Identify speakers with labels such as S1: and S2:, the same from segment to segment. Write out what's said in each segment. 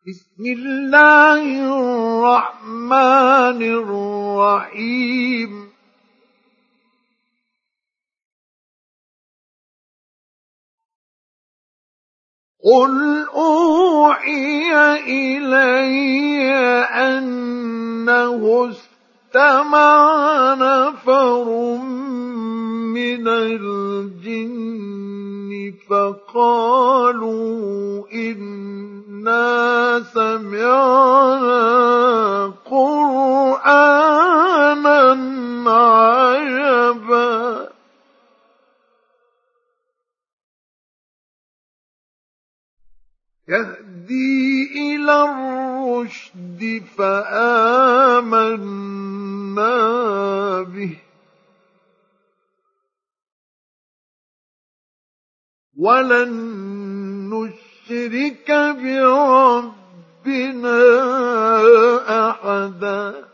S1: بسم الله الرحمن الرحيم قل أوحي إلي أنه استمع نفر من الجن فقالوا إنا سمعنا قرآنا عجبا يهدي إلى الرشد فآمنا به ولن نشرك بربنا أحدا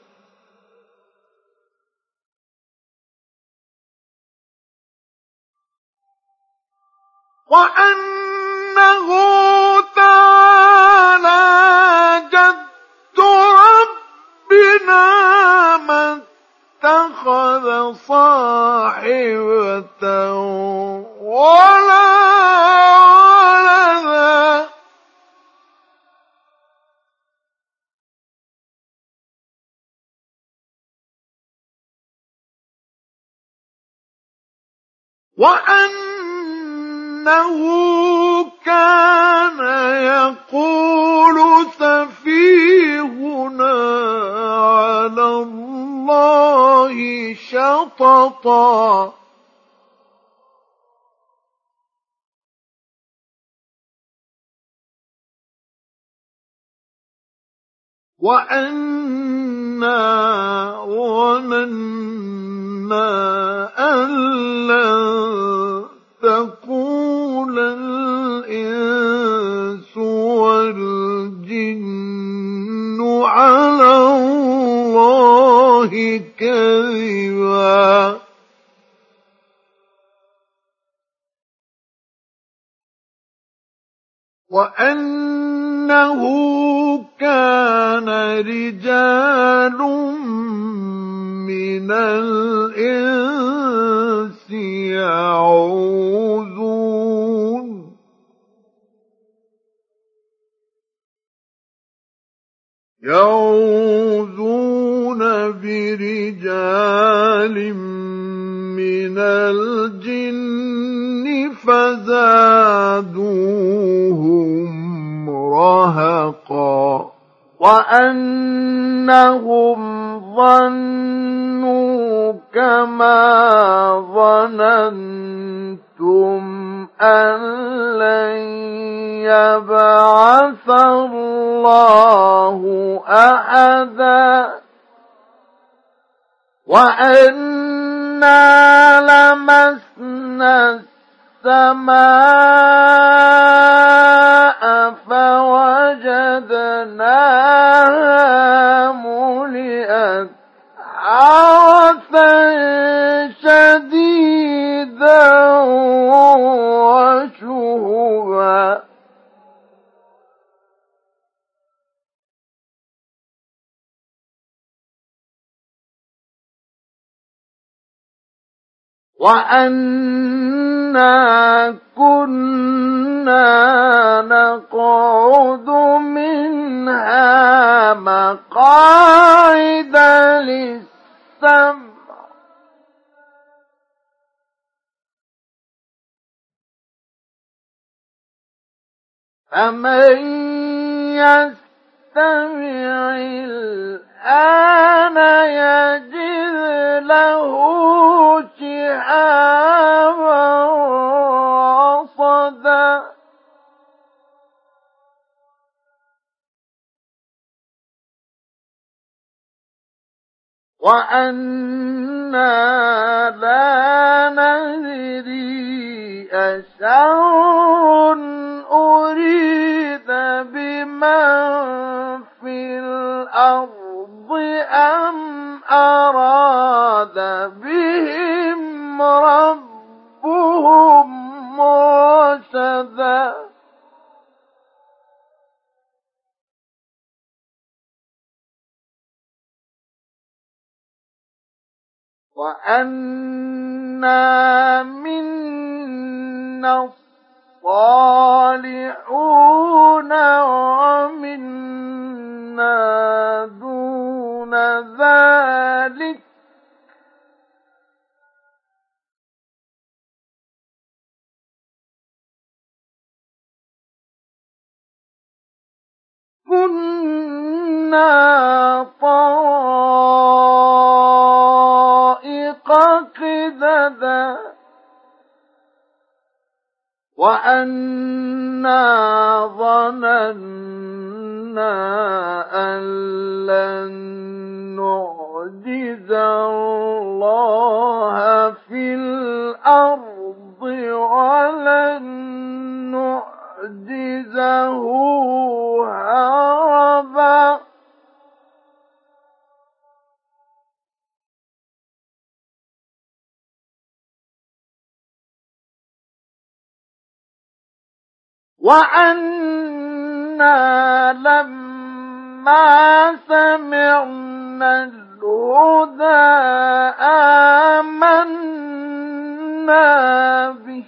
S1: وأنه تعالى جد ربنا ما اتخذ صاحبة ولا ولدا وأنه كان يقول سفيهنا على الله شططا وأنا ظننا أن لن تقول الإنس والجن على الله كذبا وأنه كان رجال من الإنس يعوذون برجال من الجن فزادوهم رهقا وأنهم ظنوا كما ظننتم أن لن يبعث الله أحدا وأنا لمسنا السماء فوجدناها ملئت حرسا شديدا وشهبا وأنا كنا نقعد منها مقاعد للسمع فمن يستمع الآن يجد له شهابا رصدا وأنا لا ندري أشر أريد بمن في الأرض أم أراد بهم ربهم رشدا وأنا منا الصالحون ومنا دون ذلك كنا طرائق قددا وأنا ظننا أن لن نعجز الله في الأرض ولن نعجزه هربا وأنا لما سمعنا الهدى آمنا به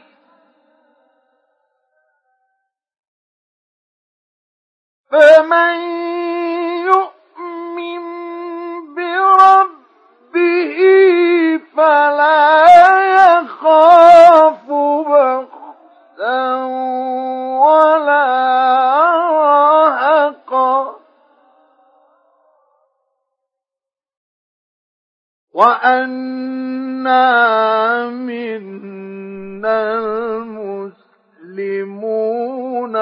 S1: فمن يؤمن بربه فلا يخاف بخسا ولا رهقا وأنا منا المسلمون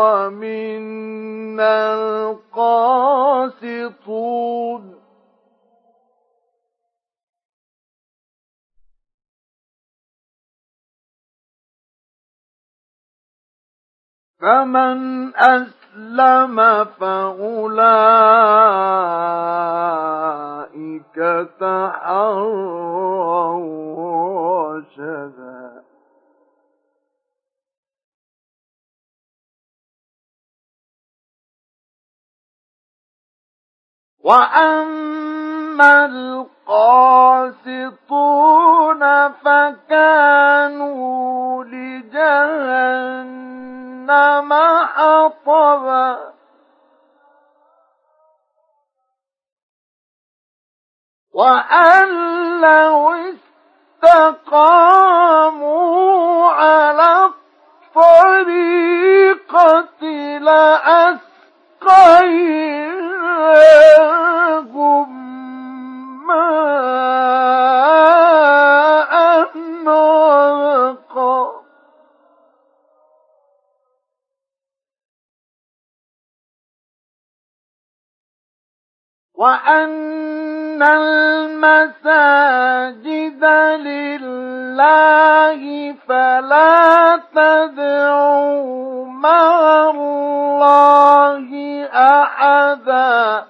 S1: ومنا القاسطون فمن أسلم فأولئك تحروا رشدا وأما القاسطون فكانوا لجهنم حطبا وأن لو استقاموا على الطريقة لأسقيناهم ماء غدقا وأن المساجد لله فلا تدعوا مع الله أحدا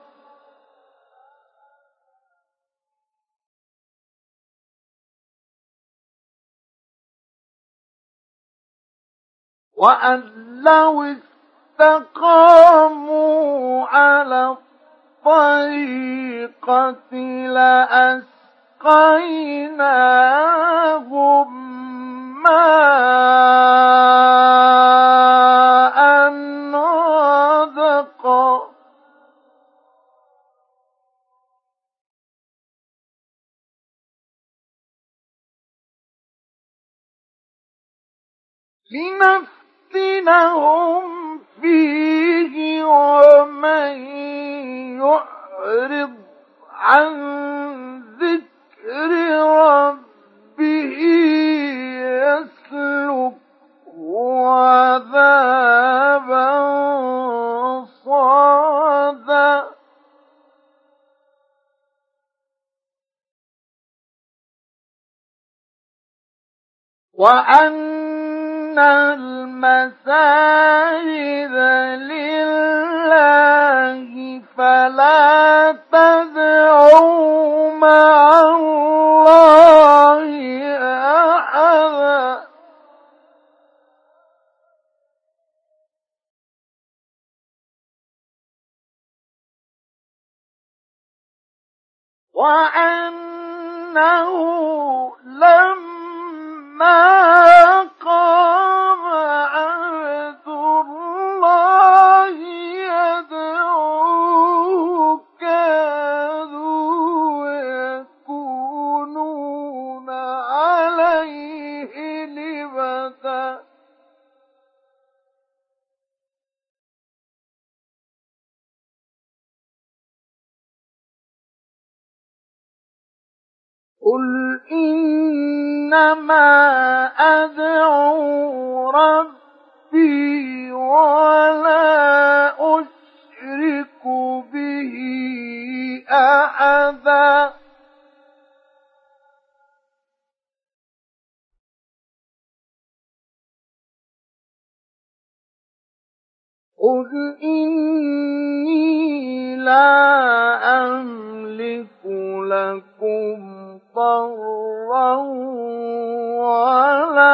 S1: وأن لو استقاموا على الطريقة لأسقيناهم ماء غدقا لنفتنهم فيه ومن يعرض عن ذكر ربه يسلكه عذابا صعدا وأن المساجد لله فلا تدعوا مع الله أحدا وأن إنه لما قام عبد الله يدعوه كادوا يكونون عليه لبدا قل إنما أدعو ربي ولا أشرك به أحدا قل إني لا أملك لكم ضرا ولا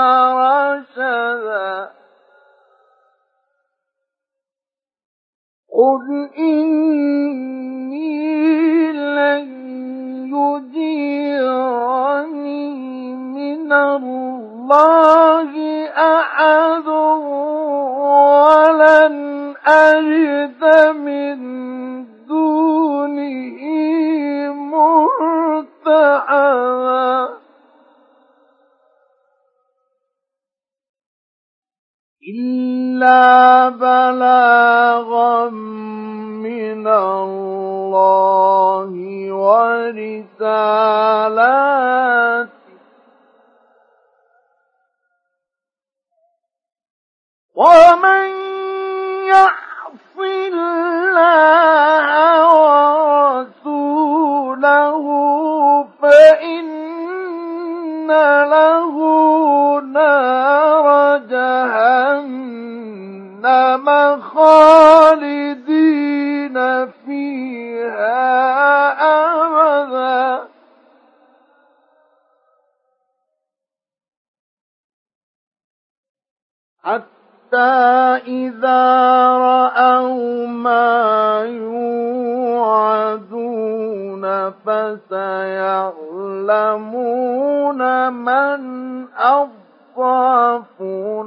S1: رشدا قل إني لن يجيرني من الله أحد ولن أجد من دونه ملتحدا إلا بلاغا من الله ورسالاته ومن يعص الله ورسوله فإن له نار جهنم خالدين فيها أبدا حتى إذا رأوا ما يوعدون فسيعلمون من أضعف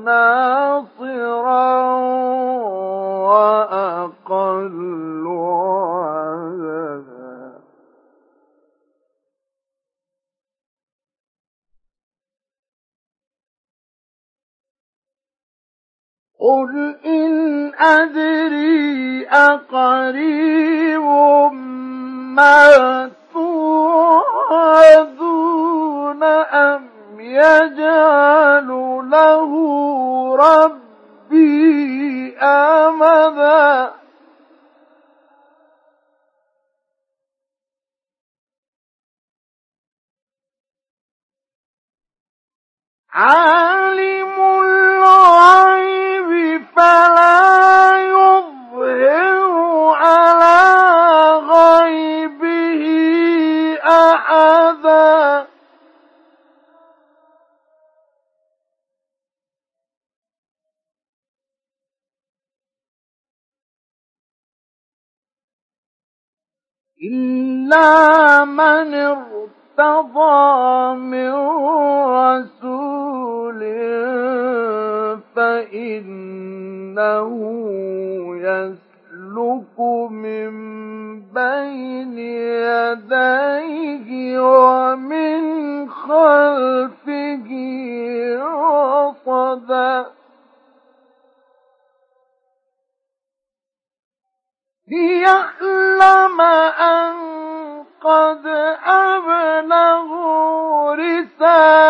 S1: ناصرا وأقل عددا قل إن أدري أقريب ما توعدون أم يجعل له ربي أمدا عالم الغيب فلا يظهر على غيبه أحدا إلا من ارتضى من رسول فإنه يسلك من بين يديه ومن خلفه رصدا ليعلم أن قد أبلغوا رسالة